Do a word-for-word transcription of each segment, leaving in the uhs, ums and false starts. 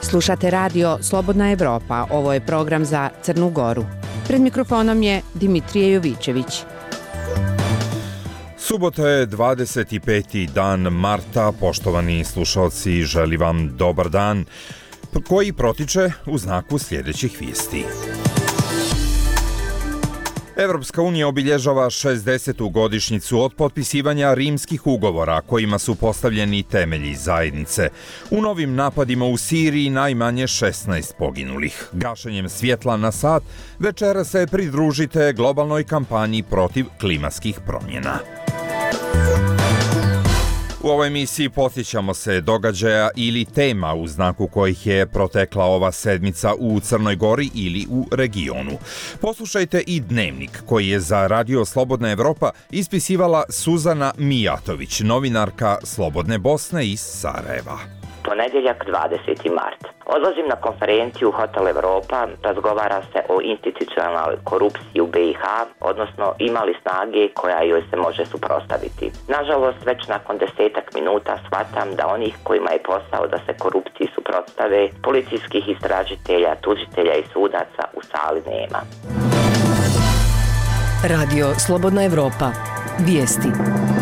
Slušate radio Slobodna Evropa, ovo je program za Crnu Goru. Pred mikrofonom je Dimitrije Jovićević. Subota je dvadeset peti dan marta, poštovani slušalci, želim vam dobar dan, koji protiče u znaku sljedećih vijesti. Evropska unija obilježava šezdesetu godišnjicu od potpisivanja rimskih ugovora kojima su postavljeni temelji zajednice. U novim napadima u Siriji najmanje šesnaest poginulih. Gašenjem svjetla na sat večera se pridružite globalnoj kampanji protiv klimatskih promjena. U ovoj emisiji podsjećamo se događaja ili tema u znaku kojih je protekla ova sedmica u Crnoj Gori ili u regionu. Poslušajte i dnevnik koji je za Radio Slobodna Evropa ispisivala Suzana Mijatović, novinarka Slobodne Bosne iz Sarajeva. Ponedjeljak dvadeseti mart. Odlazim na konferenciju u Hotel Evropa, razgovara se o institucionalnoj korupciji u B i H, odnosno ima li snage koja joj se može suprotstaviti. Nažalost, već nakon desetak minuta shvatam da onih kojima je posao da se korupciji suprotstave, policijskih istražitelja, tužitelja i sudaca u sali nema. Radio Slobodna Evropa. Vijesti.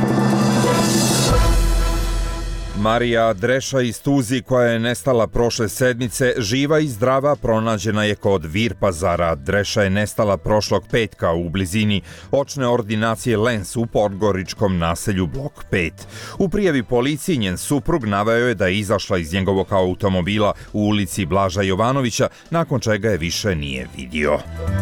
Marija Dreša iz Tuzi, koja je nestala prošle sedmice, živa i zdrava, pronađena je kod Virpazara. Dreša je nestala prošlog petka u blizini očne ordinacije Lens u podgoričkom naselju Blok pet. U prijavi policiji njen suprug naveo je da je izašla iz njegovog automobila u ulici Blaža Jovanovića, nakon čega je više nije vidio.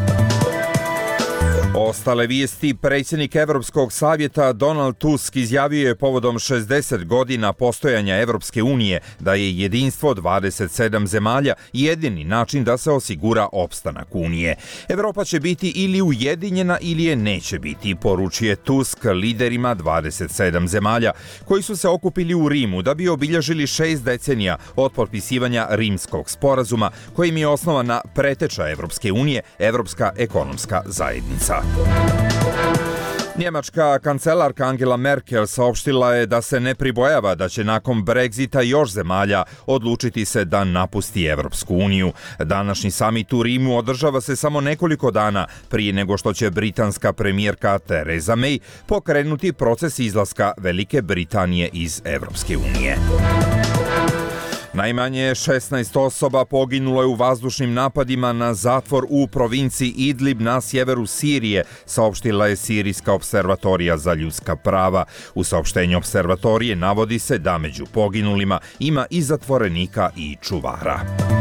Ostale vijesti. Predsjednik Evropskog savjeta Donald Tusk izjavio je povodom šezdeset godina postojanja Evropske unije da je jedinstvo dvadeset sedam zemalja jedini način da se osigura opstanak unije. Evropa će biti ili ujedinjena ili je neće biti, poručuje Tusk liderima dvadeset sedam zemalja koji su se okupili u Rimu da bi obilježili šest decenija od potpisivanja Rimskog sporazuma kojim je osnovana preteča Evropske unije, Evropska ekonomska zajednica. Njemačka kancelarka Angela Merkel saopštila je da se ne pribojava da će nakon Brexita još zemalja odlučiti se da napusti Evropsku uniju. Današnji samit u Rimu održava se samo nekoliko dana prije nego što će britanska premijerka Theresa May pokrenuti proces izlaska Velike Britanije iz Evropske unije. Najmanje šesnaest osoba poginulo je u vazdušnim napadima na zatvor u provinciji Idlib na sjeveru Sirije, saopštila je Sirijska observatorija za ljudska prava. U saopštenju observatorije navodi se da među poginulima ima i zatvorenika i čuvara.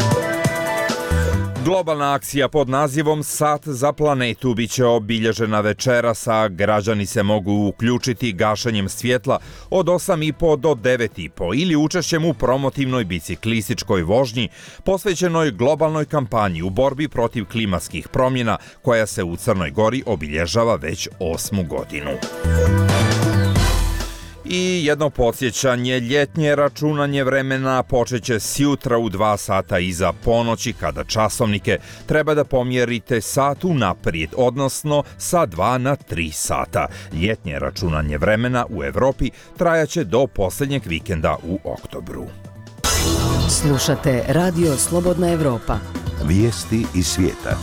Globalna akcija pod nazivom Sat za planetu biće obilježena večeras, a građani se mogu uključiti gašenjem svjetla od osam i po do devet i po ili učešćem u promotivnoj biciklističkoj vožnji posvećenoj globalnoj kampanji u borbi protiv klimatskih promjena koja se u Crnoj Gori obilježava već osmu godinu. I jedno podsjećanje, ljetnje računanje vremena počeće sjutra u dva sata iza ponoći, kada časovnike treba da pomjerite sat unaprijed, odnosno sa dva na tri sata. Ljetnje računanje vremena u Evropi trajaće do posljednjeg vikenda u oktobru. Slušate Radio Slobodna Evropa. Vijesti iz svijeta.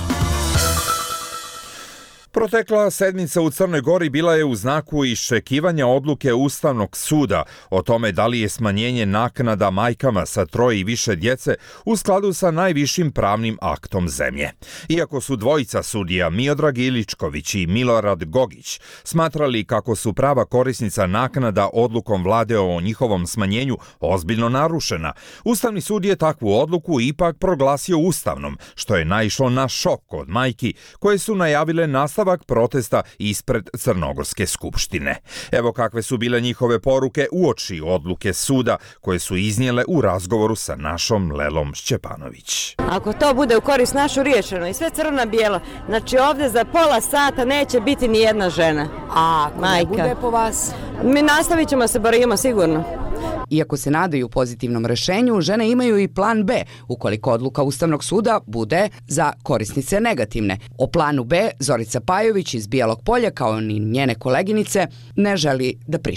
Protekla sedmica u Crnoj Gori bila je u znaku iščekivanja odluke Ustavnog suda o tome da li je smanjenje naknada majkama sa troje i više djece u skladu sa najvišim pravnim aktom zemlje. Iako su dvojica sudija Miodrag Iličković i Milorad Gogić smatrali kako su prava korisnica naknada odlukom vlade o njihovom smanjenju ozbiljno narušena, Ustavni sud je takvu odluku ipak proglasio ustavnom, što je naišlo na šok kod majki koje su najavile nastavak protesta ispred Crnogorske skupštine. Evo kakve su bile njihove poruke uoči odluke suda koje su iznijele u razgovoru sa našom Lelom Šćepanović. Ako to bude u korist našu riješeno i sve crno-bijelo, znači ovdje za pola sata neće biti ni jedna žena. A ako ne bude po vas? Mi nastavit ćemo se borimo sigurno. Iako se nadaju pozitivnom rešenju, žene imaju i plan B ukoliko odluka Ustavnog suda bude za korisnice negativne. O planu B Zorica Pajović iz Bijelog Polja, kao ni njene koleginice, ne želi da priča.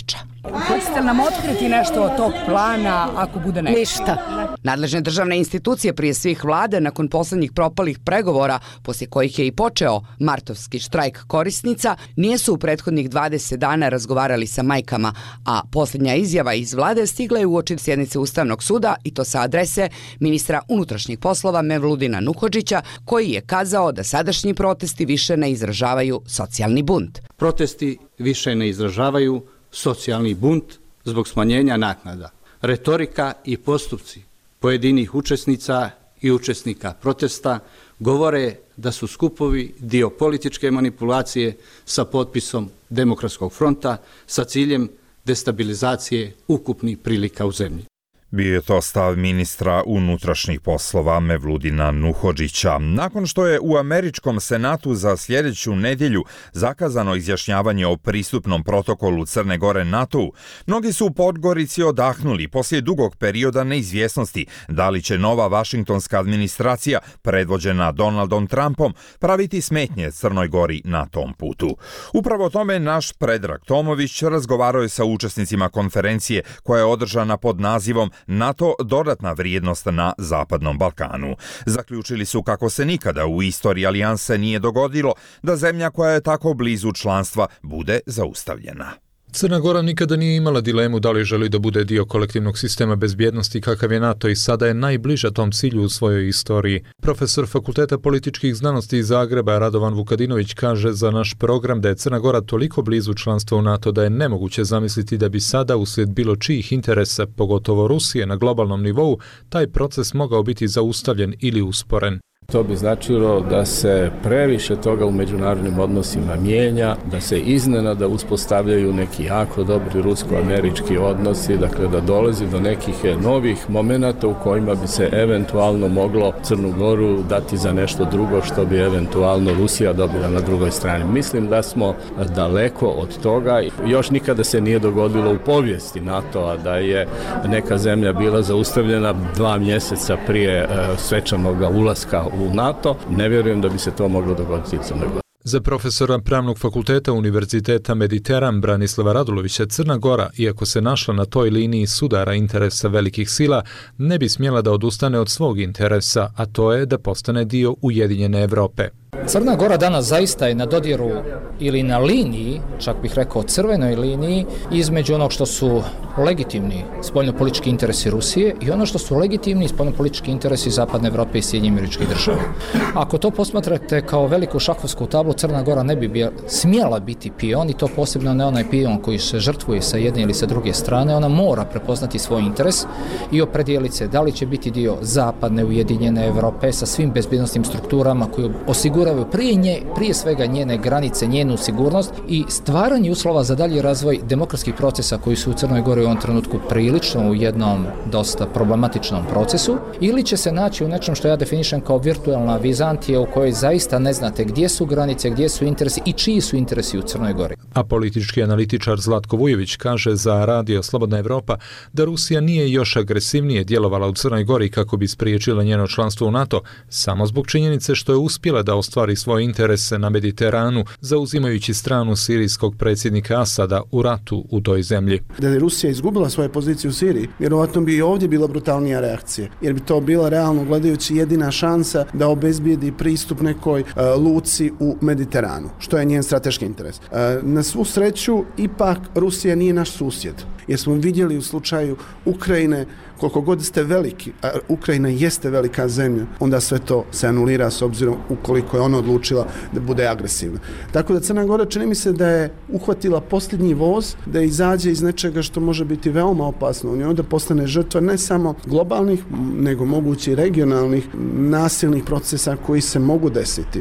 Hoćete nam otkriti nešto od tog plana ako bude nešto? Ništa. Nadležne državne institucije prije svih vlade nakon poslednjih propalih pregovora, poslije kojih je i počeo martovski štrajk korisnica, nijesu u prethodnih dvadeset dana razgovarali sa majkama, a posljednja izjava iz vlade stigla je uoči sjednice Ustavnog suda i to sa adrese ministra unutrašnjih poslova Mevludina Nuhodžića, koji je kazao da sadašnji protesti više ne izražavaju socijalni bunt. Protesti više ne izražavaju socijalni bunt zbog smanjenja naknada. Retorika i postupci pojedinih učesnica i učesnika protesta govore da su skupovi dio političke manipulacije sa potpisom Demokratskog fronta sa ciljem destabilizacije ukupnih prilika u zemlji. Bio je to stav ministra unutrašnjih poslova Mevludina Nuhodžića. Nakon što je u Američkom senatu za sljedeću nedjelju zakazano izjašnjavanje o pristupnom protokolu Crne Gore NATO-u, mnogi su u Podgorici odahnuli poslije dugog perioda neizvjesnosti da li će nova vašingtonska administracija, predvođena Donaldom Trumpom, praviti smetnje Crnoj Gori na tom putu. Upravo o tome naš Predrag Tomović razgovarao je sa učesnicima konferencije koja je održana pod nazivom NATO dodatna vrijednost na Zapadnom Balkanu. Zaključili su kako se nikada u istoriji alijanse nije dogodilo da zemlja koja je tako blizu članstva bude zaustavljena. Crna Gora nikada nije imala dilemu da li želi da bude dio kolektivnog sistema bezbjednosti kakav je NATO i sada je najbliža tom cilju u svojoj istoriji. Profesor Fakulteta političkih znanosti iz Zagreba Radovan Vukadinović kaže za naš program da je Crna Gora toliko blizu članstva u NATO da je nemoguće zamisliti da bi sada uslijed bilo čijih interesa, pogotovo Rusije na globalnom nivou, taj proces mogao biti zaustavljen ili usporen. To bi značilo da se previše toga u međunarodnim odnosima mijenja, da se iznenada uspostavljaju neki jako dobri rusko-američki odnosi, dakle da dolazi do nekih novih momenata u kojima bi se eventualno moglo Crnu Goru dati za nešto drugo što bi eventualno Rusija dobila na drugoj strani. Mislim da smo daleko od toga. Još nikada se nije dogodilo u povijesti NATO-a da je neka zemlja bila zaustavljena dva mjeseca prije svečanog ulaska u NATO. Ne vjerujem da bi se to moglo dogoditi u Crnoj Gori. Za profesora Pravnog fakulteta Univerziteta Mediteran Branislava Radulovića, Crna Gora, iako se našla na toj liniji sudara interesa velikih sila, ne bi smjela da odustane od svog interesa, a to je da postane dio Ujedinjene Evrope. Crna Gora danas zaista je na dodiru ili na liniji, čak bih rekao crvenoj liniji, između onog što su legitimni spoljnopolitički interesi Rusije i ono što su legitimni spoljnopolitički interesi Zapadne Evrope i Sjedinjenih Američkih Država. Ako to posmatrate kao veliku šahovsku tablu, Crna Gora ne bi bija, smjela biti pion, i to posebno ne onaj pion koji se žrtvuje sa jedne ili sa druge strane. Ona mora prepoznati svoj interes i opredijeliti se da li će biti dio Zapadne Ujedinjene Evrope sa svim bezbjednosnim strukturama koje osiguravaju prije, nje, prije svega njene granice, njenu sigurnost i stvaranje uslova za dalji razvoj demokratskih procesa koji su u Crnoj Gori u ovom trenutku prilično u jednom dosta problematičnom procesu, ili će se naći u nečem što ja definišem kao virtualna Vizantija u kojoj zaista ne znate gdje su granice, gdje su interesi i čiji su interesi u Crnoj Gori. A politički analitičar Zlatko Vujović kaže za Radio Slobodna Evropa da Rusija nije još agresivnije djelovala u Crnoj Gori kako bi spriječila njeno članstvo u NATO, samo zbog činjenice što je uspjela da ostvari svoje interese na Mediteranu, zauzimajući stranu sirijskog predsjednika Asada u ratu u toj zemlji. Da je Rusija izgubila svoje pozicije u Siriji, vjerovatno bi i ovdje bila brutalnija reakcija, jer bi to bila realno gledajući jedina šansa da obezbijedi pristup nekoj uh, luci u Mediteranu, što je njen strateški interes. Uh, na svu sreću, ipak Rusija nije naš susjed, jer smo vidjeli u slučaju Ukrajine, koliko god ste veliki, a Ukrajina jeste velika zemlja, onda sve to se anulira s obzirom ukoliko je ona odlučila da bude agresivna. Tako da Crna Gora čini mi se da je uhvatila posljednji voz, da izađe iz nečega što može biti veoma opasno i onda postane žrtva ne samo globalnih, nego mogući i regionalnih nasilnih procesa koji se mogu desiti.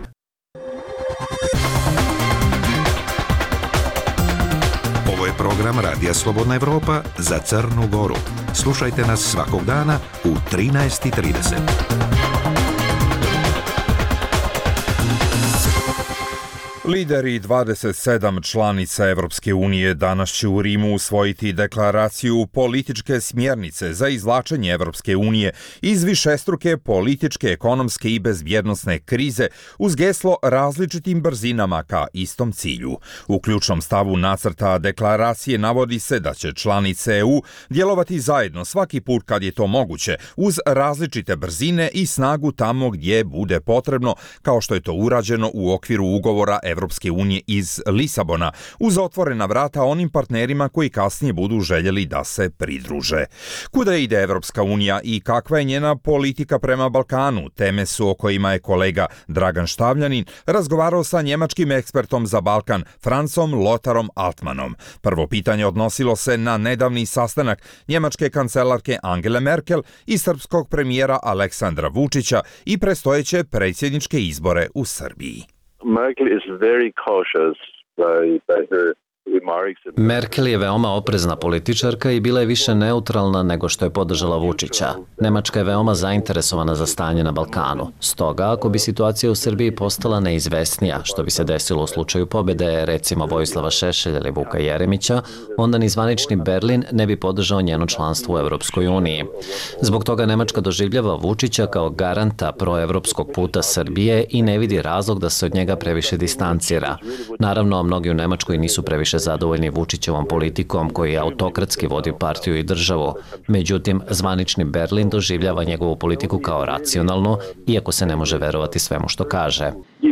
Ovo je program Radija Slobodna Evropa za Crnu Goru. Slušajte nas svakog dana u trinaest i trideset. Lideri dvadeset sedam članica Evropske unije danas će u Rimu usvojiti deklaraciju političke smjernice za izvlačenje Evropske unije iz višestruke političke, ekonomske i bezbjednosne krize uz geslo različitim brzinama ka istom cilju. U ključnom stavu nacrta deklaracije navodi se da će članice E U djelovati zajedno svaki put kad je to moguće uz različite brzine i snagu tamo gdje bude potrebno, kao što je to urađeno u okviru ugovora Evropske unije iz Lisabona, uz otvorena vrata onim partnerima koji kasnije budu željeli da se pridruže. Kuda ide Evropska unija i kakva je njena politika prema Balkanu? Teme su o kojima je kolega Dragan Štavljanin razgovarao sa njemačkim ekspertom za Balkan Francom Lotarom Altmanom. Prvo pitanje odnosilo se na nedavni sastanak njemačke kancelarke Angele Merkel i srpskog premijera Aleksandra Vučića i predstojeće predsjedničke izbore u Srbiji. Merkel is very cautious by, by her Merkel je veoma oprezna političarka i bila je više neutralna nego što je podržala Vučića. Nemačka je veoma zainteresovana za stanje na Balkanu. Stoga, ako bi situacija u Srbiji postala neizvesnija, što bi se desilo u slučaju pobjede recimo Vojislava Šešelja ili Vuka Jeremića, onda ni zvanični Berlin ne bi podržao njeno članstvo u Evropskoj uniji. Zbog toga Nemačka doživljava Vučića kao garanta proevropskog puta Srbije i ne vidi razlog da se od njega previše distancira. Naravno, mnogi u Nemačkoj nisu previše zadovoljni Vučićevom politikom koji autokratski vodi partiju i državu. Međutim, zvanični Berlin doživljava njegovu politiku kao racionalnu, iako se ne može verovati svemu što kaže.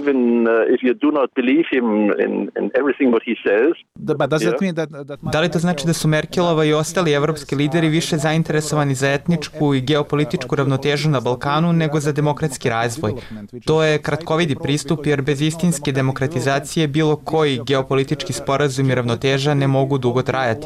Da li to znači da su Merkelova i ostali evropski lideri više zainteresovani za etničku i geopolitičku ravnotežu na Balkanu nego za demokratski razvoj? To je kratkovidi pristup jer bez istinske demokratizacije bilo koji geopolitički sporazum i ravnoteža ne mogu dugo trajati.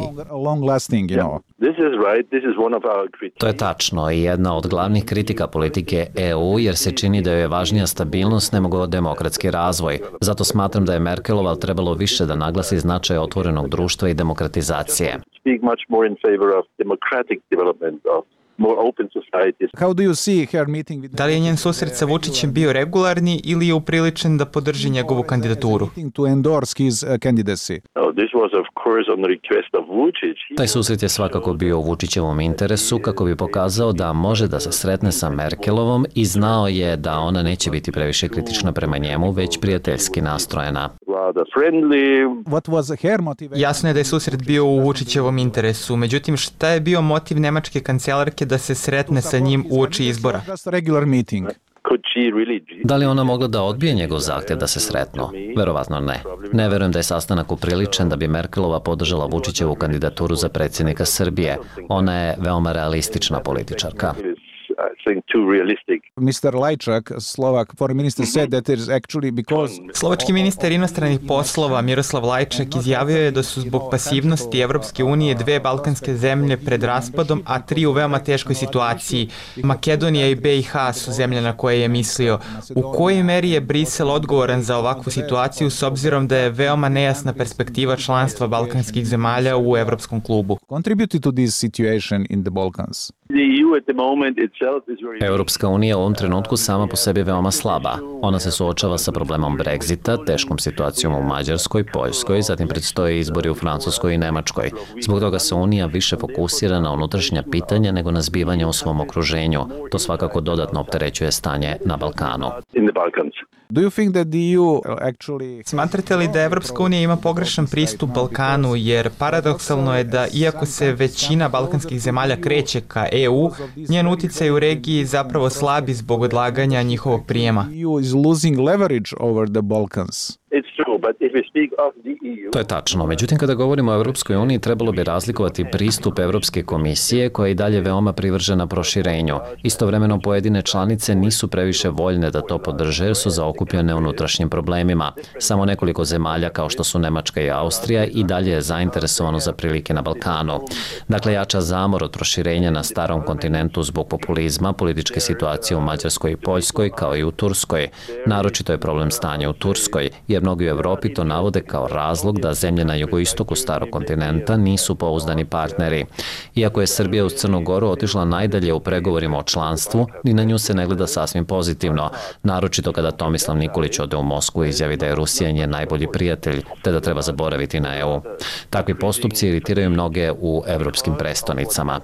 To je tačno i jedna od glavnih kritika politike E U jer se čini da je važnija stabilnost nego demokratski razvoj. Zato smatram da je Merkelova trebalo više da naglasi značaj otvorenog društva i demokratizacije. Da li je njen susret sa Vučićem bio regularni ili je upriličen da podrži njegovu kandidaturu? Taj susret je svakako bio u Vučićevom interesu kako bi pokazao da može da se sretne sa Merkelovom i znao je da ona neće biti previše kritična prema njemu, već prijateljski nastrojena. Jasno je da je susret bio u Vučićevom interesu, međutim šta je bio motiv nemačke kancelarke da se sretne sa njim uoči izbora? Da li ona mogla da odbije njegov zahtjev da se sretnu? Verovatno ne. Ne verujem da je sastanak upriličen da bi Merkelova podržala Vučićevu kandidaturu za predsjednika Srbije. Ona je veoma realistična političarka. mister Lajčak, Slovak foreign minister, said that it is actually because... Slovački ministar inostranih poslova Miroslav Lajčak izjavio je da su zbog pasivnosti Evropske unije dve balkanske zemlje pred raspadom, a tri u veoma teškoj situaciji. Makedonija i B i H su zemlje na koje je mislio. U kojoj meri je Brisel odgovoran za ovakvu situaciju s obzirom da je veoma nejasna perspektiva članstva balkanskih zemalja u Evropskom klubu? Contributed to this situation in the Balkans. Europska unija u ovom trenutku sama po sebi veoma slaba. Ona se suočava sa problemom Brexita, teškom situacijom u Mađarskoj, Poljskoj, zatim predstoje izbori u Francuskoj i Nemačkoj. Zbog toga se Unija više fokusira na unutrašnja pitanja nego na zbivanja u svom okruženju. To svakako dodatno opterećuje stanje na Balkanu. Do you think that the E U actually... Smatrate li da Evropska unija ima pogrešan pristup Balkanu, jer paradoksalno je da iako se većina balkanskih zemalja kreće ka E U, njen uticaj u regiji zapravo slabi zbog odlaganja njihovog prijema. E U is losing leverage over the Balkans. To je tačno. Međutim, kada govorimo o Evropskoj uniji, trebalo bi razlikovati pristup Evropske komisije, koja je i dalje veoma privržena proširenju. Istovremeno, pojedine članice nisu previše voljne da to podrže jer su zaokupljene unutrašnjim problemima. Samo nekoliko zemalja, kao što su Nemačka i Austrija, i dalje je zainteresovano za prilike na Balkanu. Dakle, jača zamor od proširenja na starom kontinentu zbog populizma, političke situacije u Mađarskoj i Poljskoj, kao i u Turskoj. Naročito je problem stanja u Turskoj, jer mnogi u Evropi Evropi to navode kao razlog da zemlje na jugoistoku starog kontinenta nisu pouzdani partneri. Iako je Srbija uz Crnu Goru otišla najdalje u pregovorima o članstvu, ni na nju se ne gleda sasvim pozitivno, naročito kada Tomislav Nikolić ode u Moskvu i izjavi da je Rusija njen najbolji prijatelj, te da treba zaboraviti na E U. Takvi postupci iritiraju mnoge u evropskim prestonicama.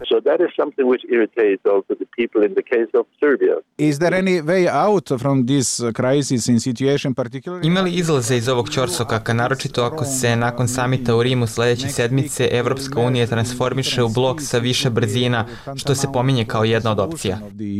Is there any way out from this crisis in situation particularly? Ima li izlaze iz ovog ćorsokaka, naročito ako se nakon samita u Rimu sledeće sedmice Evropska unija transformiše u blok sa više brzina, što se pominje kao jedna od opcija?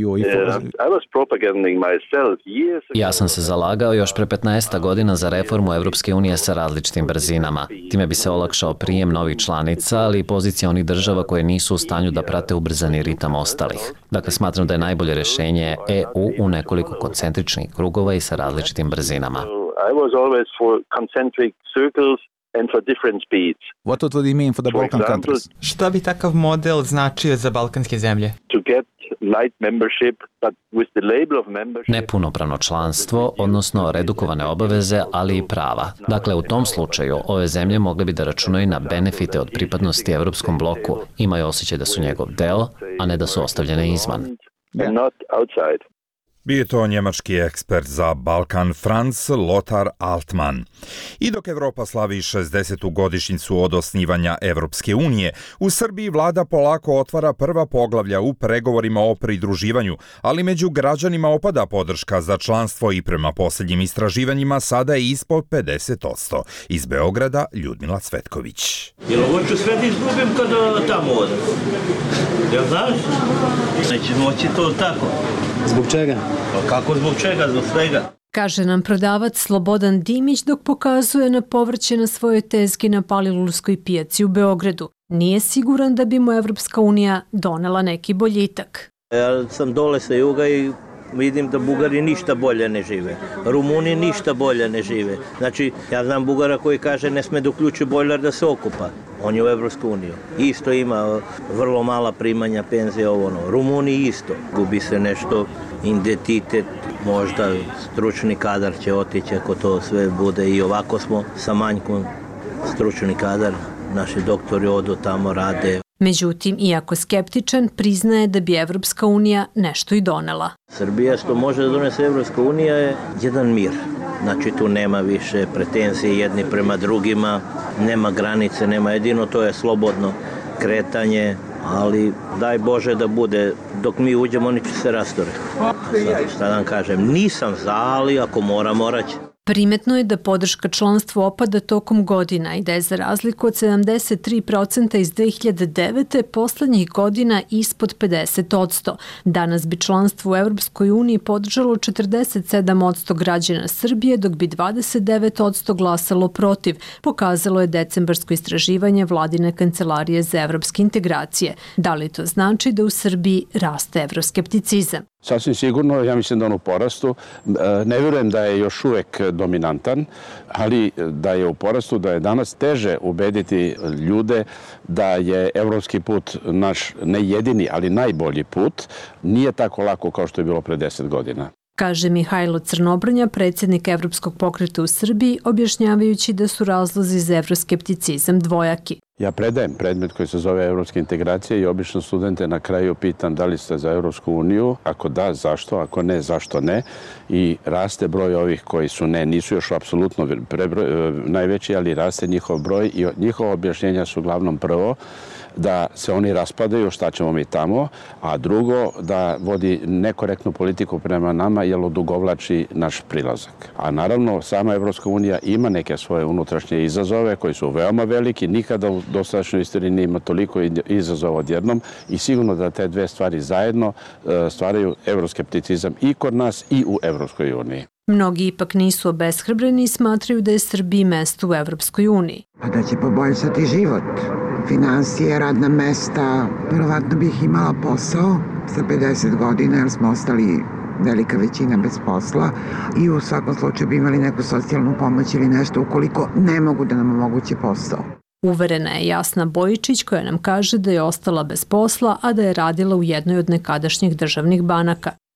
Ja sam se zalagao još pre petnaest godina za reformu Evropske unije sa različitim brzinama. Time bi se olakšao prijem novih članica, ali i pozicija onih država koje nisu u stanju da prate ubrzani ritam ostalih. Dakle, smatram da je najbolje rešenje E U u nekoliko koncentričnih krugova i sa različitim brzinama. I was always for concentric circles and for different speeds. What would it mean for the Balkan countries? Šta bi takav model značio za balkanske zemlje? To get light membership, but with the label of membership. Nepunopravno članstvo, odnosno redukovane obaveze, ali i prava. Dakle, u tom slučaju ove zemlje mogle bi da računaju na benefite od pripadnosti evropskom bloku. Imaju osjećaj da su njegov deo, a ne da su ostavljene izvan. And not outside. Bio je to njemački ekspert za Balkan Franz Lothar Altmann. I dok Evropa slavi šezdesetu godišnjicu od osnivanja Evropske unije, u Srbiji vlada polako otvara prva poglavlja u pregovorima o pridruživanju, ali među građanima opada podrška za članstvo i prema posljednjim istraživanjima sada je ispod pedeset posto. Iz Beograda Ljudmila Cvetković. Jel hoću sve da izgubim kada tamo odem? Jel znaš? Neće moći to tako. Zbog čega? Pa kako zbog čega? Zbog svega. Kaže nam prodavac Slobodan Dimić dok pokazuje na povrće na svojoj tezgi na Palilulskoj pijaci u Beogradu. Nije siguran da bi mu Evropska unija donela neki boljitak. Ja sam dole sa juga i vidim da Bugari ništa bolje ne žive. Rumuni ništa bolje ne žive. Znači, ja znam Bugara koji kaže ne sme da uključi bojler da se okupa. On je u Evropsku uniju. Isto ima vrlo mala primanja, penzije, ovo ono. Rumuni isto. Gubi se nešto, identitet, možda stručni kadar će otići ako to sve bude i ovako smo sa manjkom stručni kadar. Naši doktori odu tamo, rade. Međutim, iako skeptičan, priznaje da bi Evropska unija nešto i donela. Srbija što može da donese Evropska unija je jedan mir. Znači tu nema više pretenzije jedni prema drugima, nema granice, nema jedino, to je slobodno kretanje, ali daj Bože da bude, dok mi uđemo oni će se rastoriti. Šta da vam kažem, nisam za, ali ako mora, morat će. Primetno je da podrška članstvu opada tokom godina i da je za razliku od sedamdeset tri procenta iz dve hiljade devete poslednjih godina ispod pedeset posto. Danas bi članstvo u Evropskoj uniji podržalo četrdeset sedam posto građana Srbije, dok bi dvadeset devet posto glasalo protiv, pokazalo je decembarsko istraživanje Vladine kancelarije za evropske integracije. Da li to znači da u Srbiji raste evroskepticizam? Sasvim sigurno, ja mislim da on u porastu. Ne vjerujem da je još uvek dominantan, ali da je u porastu, da je danas teže ubediti ljude da je evropski put naš ne jedini, ali najbolji put. Nije tako lako kao što je bilo pre deset godina. Kaže Mihajlo Crnobrnja, predsjednik Evropskog pokreta u Srbiji, objašnjavajući da su razlozi za evroskepticizam dvojaki. Ja predajem predmet koji se zove evropske integracije i obično studente na kraju pitam da li ste za Evropsku uniju, ako da, zašto, ako ne, zašto ne. I raste broj ovih koji su ne, nisu još apsolutno prebroj, najveći, ali raste njihov broj i njihova objašnjenja su uglavnom prvo da se oni raspadaju, šta ćemo mi tamo, a drugo da vodi nekorektnu politiku prema nama jer odugovlači naš prilazak. A naravno, sama Evropska unija ima neke svoje unutrašnje izazove koji su veoma veliki, nikada u dosadašnjoj istoriji nije ima toliko izazova odjednom i sigurno da te dve stvari zajedno stvaraju evroskepticizam i kod nas i u Evropskoj uniji. Mnogi ipak nisu obeshrabreni i smatraju da je Srbiji mesto u Evropskoj uniji. Pa da će poboljšati život, finansije, radna mesta, verovatno bih imala posao sa pedeset godina jer smo ostali velika većina bez posla i u svakom slučaju bi imali neku socijalnu pomoć ili nešto ukoliko ne mogu da nam omoguće posao. Uverena je Jasna Bojičić koja nam kaže da je ostala bez posla, a da je radila u jednoj od nekadašnjih državnih banaka.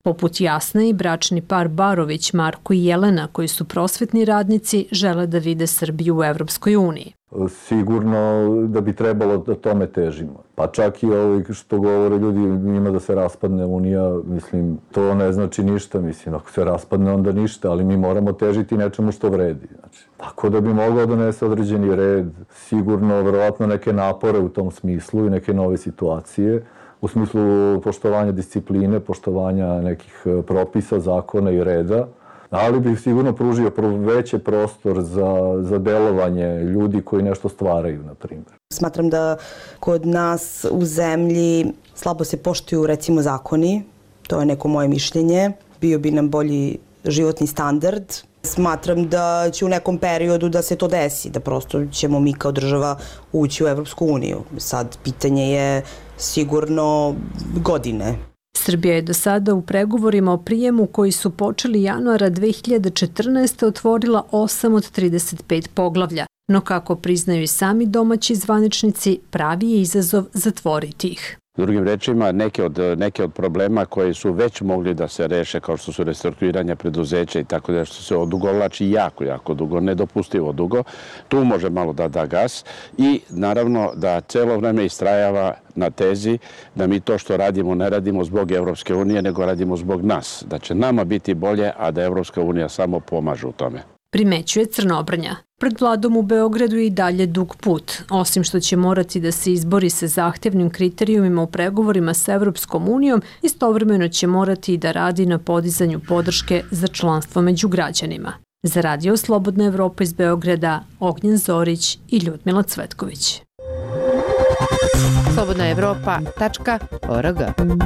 Poput Jasne i bračni par Barović, Marko i Jelena, koji su prosvetni radnici, žele da vide Srbiju u Evropskoj uniji. Sigurno da bi trebalo da tome težimo. Pa čak i ovo što govore ljudi ima da se raspadne Unija, mislim, to ne znači ništa, mislim, ako se raspadne onda ništa, ali mi moramo težiti nečemu što vredi. Znači, tako da bi mogao donese određeni red, sigurno, verovatno neke napore u tom smislu i neke nove situacije, u smislu poštovanja discipline, poštovanja nekih propisa, zakona i reda, ali bih sigurno pružio veći prostor za, za delovanje ljudi koji nešto stvaraju, na primjer. Smatram da kod nas u zemlji slabo se poštuju, recimo, zakoni. To je neko moje mišljenje. Bio bi nam bolji životni standard. Smatram da će u nekom periodu da se to desi, da prosto ćemo mi kao država ući u Evropsku uniju. Sad, pitanje je sigurno godine. Srbija je do sada u pregovorima o prijemu koji su počeli januara dve hiljade četrnaeste. otvorila osam od trideset pet poglavlja, no kako priznaju i sami domaći zvaničnici, pravi je izazov zatvoriti ih. Drugim rečima, neke od, neke od problema koji su već mogli da se reše, kao što su restrukturiranja preduzeća i tako da što se odugovlači jako, jako dugo, nedopustivo dugo, tu može malo da da gas i naravno da celo vreme istrajava na tezi da mi to što radimo ne radimo zbog Evropske unije, nego radimo zbog nas. Da će nama biti bolje, a da Evropska unija samo pomaže u tome. Primećuje Crnobrnja. Pred vladom u Beogradu je i dalje dug put. Osim što će morati da se izbori sa zahtevnim kriterijumima u pregovorima sa Evropskom unijom, istovremeno će morati i da radi na podizanju podrške za članstvo među građanima. Za Radio Slobodna Evropa iz Beograda, Ognjen Zorić i Ljudmila Cvetković. slobodna evropa tačka org.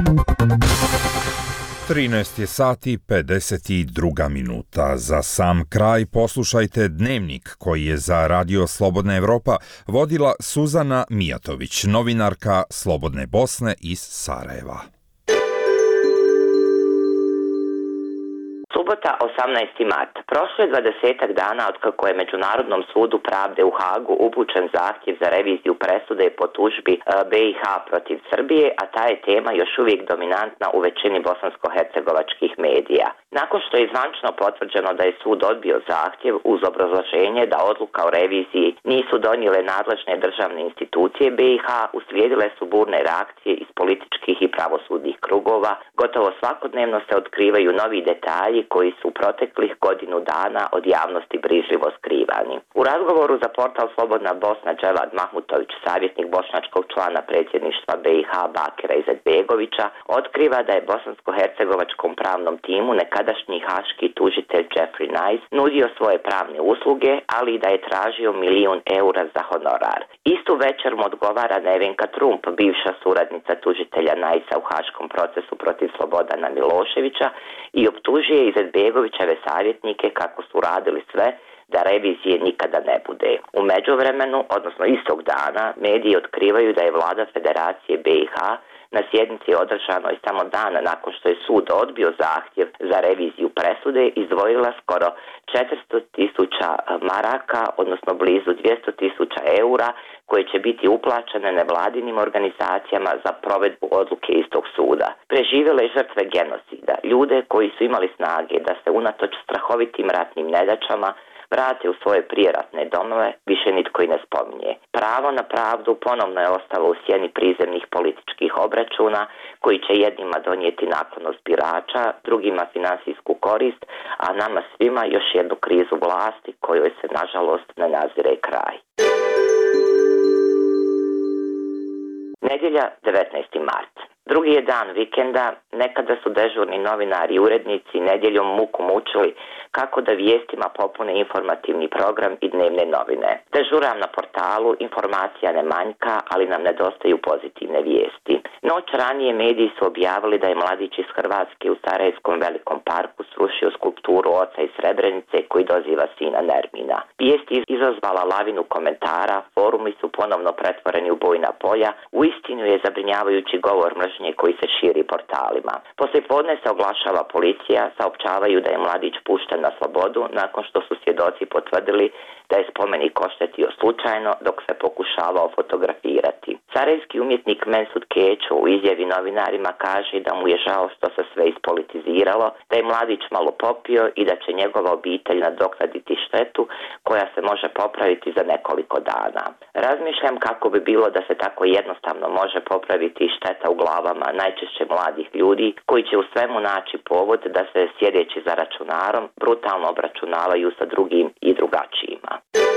trinaest je sati pedeset dva minuta. Za sam kraj poslušajte Dnevnik koji je za Radio Slobodna Evropa vodila Suzana Mijatović, novinarka Slobodne Bosne iz Sarajeva. Subota, osamnaesti mart. Prošlo je dvadesetak dana otkako je Međunarodnom sudu pravde u Hagu upućen zahtjev za reviziju presude po tužbi B i H protiv Srbije, a ta je tema još uvijek dominantna u većini bosansko-hercegovačkih medija. Nakon što je zvančno potvrđeno da je sud odbio zahtjev uz obrazloženje da odluka o reviziji nisu donijele nadležne državne institucije B i H, uslijedile su burne reakcije iz političkih i pravosudnih krugova. Gotovo svakodnevno se otkrivaju novi detalji koji su u proteklih godinu dana od javnosti brižljivo skrivani. U razgovoru za portal Slobodna Bosna Dževad Mahmutović, savjetnik bošnjačkog člana predsjedništva B i H Bakira Izetbegovića, otkriva da je bosansko-hercegovačkom pravnom timu nekadašnji haški tužitelj Jeffrey Nice nudio svoje pravne usluge, ali i da je tražio milijun eura za honorar. Istu večer mu odgovara Nevenka Trump, bivša suradnica tužitelja Nice u haškom procesu protiv Slobodana Miloševića, i optužuje Izetbegovićeve savjetnike kako su radili sve da revizije nikada ne bude. U međuvremenu, odnosno istog dana, mediji otkrivaju da je vlada Federacije B i H na sjednici održanoj samo dana nakon što je sud odbio zahtjev za reviziju presude izdvojila skoro četiristo tisuća maraka, odnosno blizu dvjesto tisuća eura, koje će biti uplaćene nevladinim organizacijama za provedbu odluke istog suda. Preživjele žrtve genocida, ljude koji su imali snage da se unatoč strahovitim ratnim nedaćama vrate u svoje prijeratne domove, više nitko i ne spominje. Pravo na pravdu ponovno je ostalo u sjeni prizemnih političkih obračuna, koji će jednima donijeti naklonost birača, drugima finansijsku korist, a nama svima još jednu krizu vlasti kojoj se nažalost ne nazire kraj. Nedjelja, devetnaesti mart. Drugi je dan vikenda, nekada su dežurni novinari i urednici nedjeljom muku mučili kako da vijestima popune informativni program i dnevne novine. Dežuram na portalu, informacija ne manjka, ali nam nedostaju pozitivne vijesti. Noć ranije mediji su objavili da je mladić iz Hrvatske u Sarajevskom velikom parku srušio skulpturu oca iz Srebrenice koji doziva sina Nermina. Vijest je izazvala lavinu komentara, forumi su ponovno pretvoreni u bojna polja, uistinu je zabrinjavajući govor mržnje koji se širi portalima. Poslijepodne se oglašava policija, saopćavaju da je mladić pušten na slobodu nakon što su svjedoci potvrdili da je spomenik oštetio slučajno dok se pokušavao fotografirati. Sarajevski umjetnik Mensud Kećo u izjavi novinarima kaže da mu je žao što se sve ispolitiziralo, da je mladić malo popio i da će njegova obitelj nadoknaditi štetu koja se može popraviti za nekoliko dana. Razmišljam kako bi bilo da se tako jednostavno može popraviti šteta u glavama najčešće mladih ljudi koji će u svemu naći povod da se sjedeći za računarom brutalno obračunavaju sa drugim i drugačijima.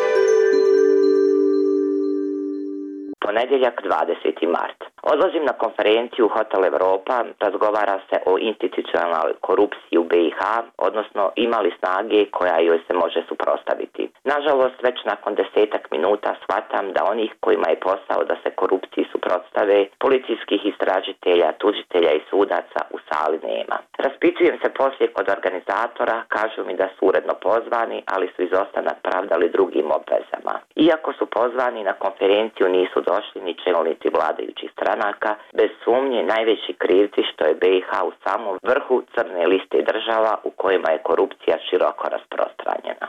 Ponedjeljak dvadeseti mart. Odlazim na konferenciju u Hotel Evropa, razgovara se o institucionalnoj korupciji u B i H, odnosno ima li snage koja joj se može suprotstaviti. Nažalost, već nakon desetak minuta shvatam da onih kojima je posao da se korupciji suprotstave, policijskih istražitelja, tužitelja i sudaca u sali nema. Raspitujem se poslije kod organizatora, kažu mi da su uredno pozvani, ali su izostanak pravdali drugim obvezama. Iako su pozvani na konferenciju nisu došli ni čelnici vladajućih stranaka, bez sumnje najveći krivci što je B i H u samom vrhu crne liste država u kojima je korupcija široko rasprostranjena.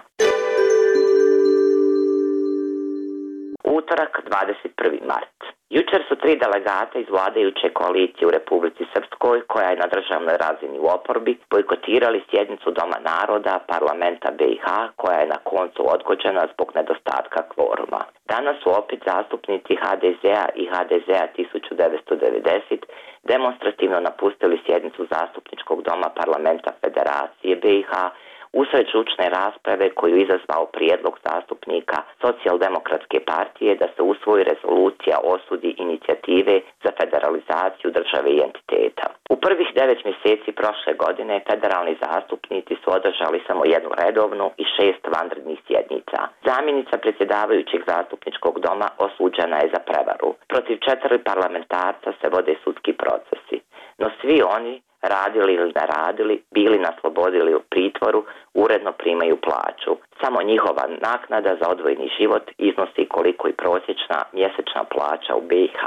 Utorak, dvadeset prvi mart. Jučer su tri delegata iz vladajuće koalicije u Republici Srpskoj, koja je na državnoj razini u oporbi, bojkotirali sjednicu Doma naroda parlamenta B i H, koja je na koncu odgođena zbog nedostatka kvoruma. Danas su opet zastupnici H D Z-a i H D Z-a tisuću devetsto devedeset demonstrativno napustili sjednicu zastupničkog doma parlamenta Federacije B i H usred žučne rasprave koju izazvao prijedlog zastupnika Socijaldemokratske partije da se usvoji rezolucija o osudi inicijative za federalizaciju države i entiteta. U prvih devet mjeseci prošle godine federalni zastupnici su održali samo jednu redovnu i šest vanrednih sjednica. Zamjenica predsjedavajućeg zastupničkog doma osuđena je za prevaru. Protiv četiri parlamentarca se vode sudski procesi. No svi oni, radili ili ne radili, bili na slobodi ili u pritvoru, uredno primaju plaću. Samo njihova naknada za odvojeni život iznosi koliko i prosječna mjesečna plaća u B i H.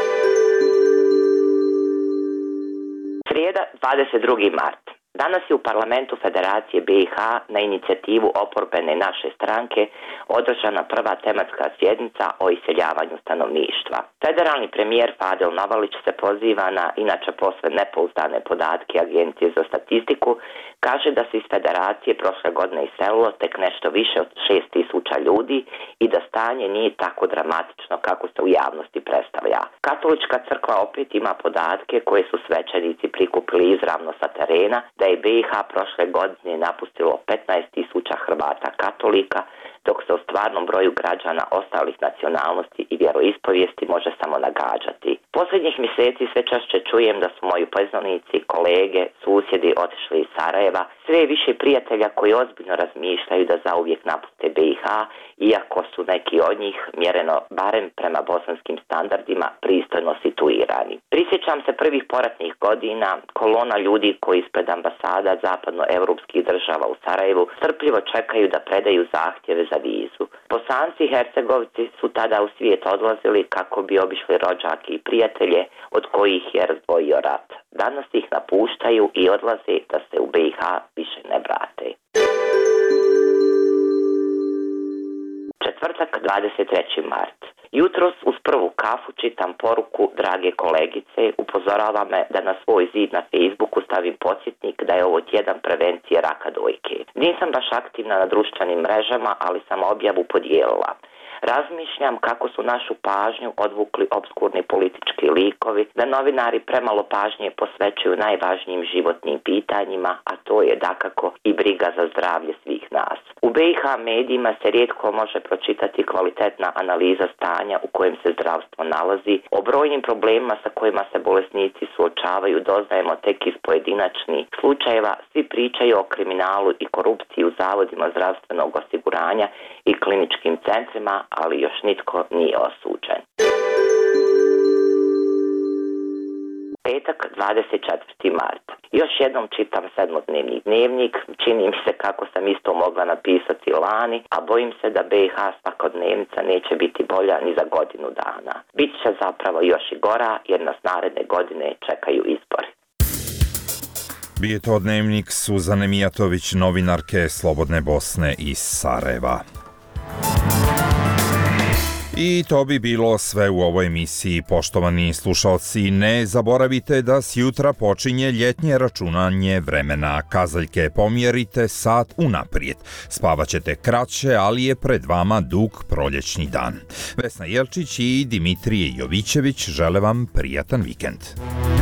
Srijeda, dvadeset drugi mart. Danas je u parlamentu Federacije B i H na inicijativu oporbene naše stranke održana prva tematska sjednica o iseljavanju stanovništva. Federalni premijer Fadel Novalić se poziva na inače posve nepouzdane podatke Agencije za statistiku, kaže da se iz Federacije prošle godine iselilo tek nešto više od šest tisuća ljudi i da stanje nije tako dramatično kako se u javnosti predstavlja. Katolička crkva opet ima podatke koje su svećenici prikupili izravno sa terena, da je B i H prošle godine napustilo petnaest tisuća Hrvata katolika, dok se o stvarnom broju građana ostalih nacionalnosti i vjeroispovijesti može samo nagađati. Posljednjih mjeseci sve češće čujem da su moji poznanici, kolege, susjedi otišli iz Sarajeva, sve više prijatelja koji ozbiljno razmišljaju da zauvijek napuste B i H, iako su neki od njih, mjereno barem prema bosanskim standardima, pristojno situirani. Prisjećam se prvih poratnih godina, kolona ljudi koji ispred ambasada zapadnoevropskih država u Sarajevu strpljivo čekaju da predaju zahtjeve za vizu. Bosanci i Hercegovci su tada u svijet odlazili kako bi obišli rođake i prijatelje od kojih je razdvojio rat. Danas ih napuštaju i odlaze da se u B i H više ne vrate. Četvrtak, dvadeset treći mart. Jutros uz prvu kafu čitam poruku drage kolegice, upozorava me da na svoj zid na Facebooku stavim podsjetnik da je ovo tjedan prevencije raka dojke. Nisam baš aktivna na društvenim mrežama, ali sam objavu podijelila. Razmišljam kako su našu pažnju odvukli obskurni politički likovi, da novinari premalo pažnje posvećuju najvažnijim životnim pitanjima, a to je dakako i briga za zdravlje svih nas. U B i H medijima se rijetko može pročitati kvalitetna analiza stanja u kojem se zdravstvo nalazi. O brojnim problemima sa kojima se bolesnici suočavaju doznajemo tek iz pojedinačnih slučajeva. Svi pričaju o kriminalu i korupciji u zavodima zdravstvenog osiguranja i kliničkim centrima, ali još nitko nije osuđen. Petak, dvadeset četvrti mart. Još jednom čitam sedmodnevni dnevnik, čini mi se kako sam isto mogla napisati lani, a bojim se da B i H svakodnevnica neće biti bolja ni za godinu dana. Bit će zapravo još i gora jer nas naredne godine čekaju izbori. Bio je to dnevnik Suzane Mijatović, novinarke Slobodne Bosne iz Sarajeva. I to bi bilo sve u ovoj emisiji, poštovani slušalci. Ne zaboravite da s jutra počinje ljetnje računanje vremena. Kazaljke pomjerite sat unaprijed. Spavaćete kraće, ali je pred vama dug proljećni dan. Vesna Jelčić i Dimitrije Jovićević žele vam prijatan vikend.